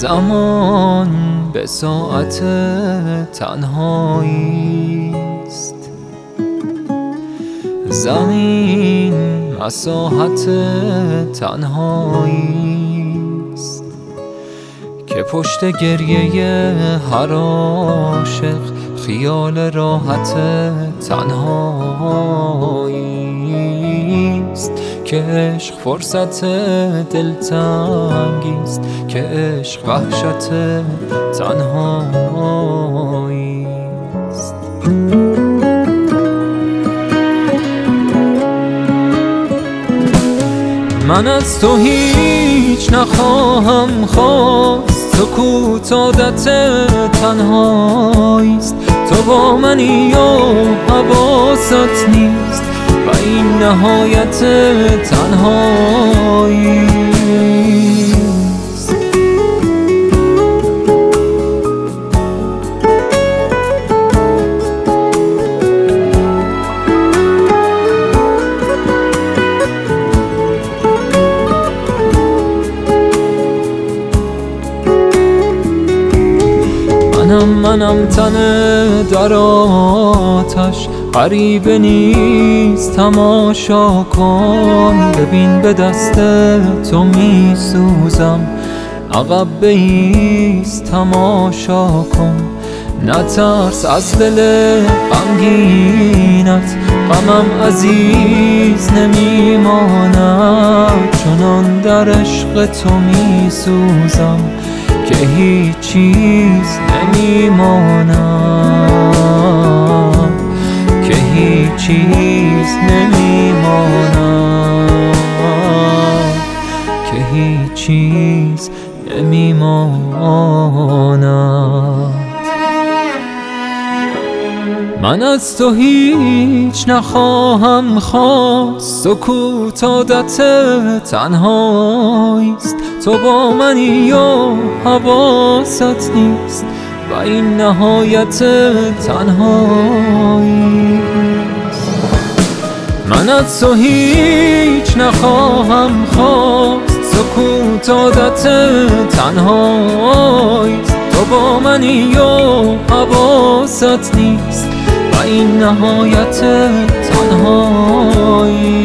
زمان به ساعت تنهایی است، زمین مساحت تنهایی است که پشت گریه هر عاشق خیال راحت تنهایی است که عشق فرصت دلتنگی است، که عشق وحشت تنهایی است. من از تو هیچ نخواهم خواست، سکوت عادت تنهایی است. تو با منی و حواست نیست و این نهایت تنهایی است. منم تن در آتش، غریبه نیست تماشا کن. ببین به دست تو می سوزم، عقب بایست تماشا کن. نترس از دل غمگینت، غمم عزیز نمی ماند. چنان در عشق تو می سوزم که هیچ چیز نمی ماند، که هیچ چیز نمی ماند، که هیچ چیز نمی ماند. من از تو هیچ نخواهم خواست، سکوت عادت تنهایی است. تو با منی و حواست نیست و این نهایت تنهایی است. من از تو هیچ نخواهم خواست، سکوت عادت تنهایی است. تو با منی و حواست نیست و این نهایت تنهایی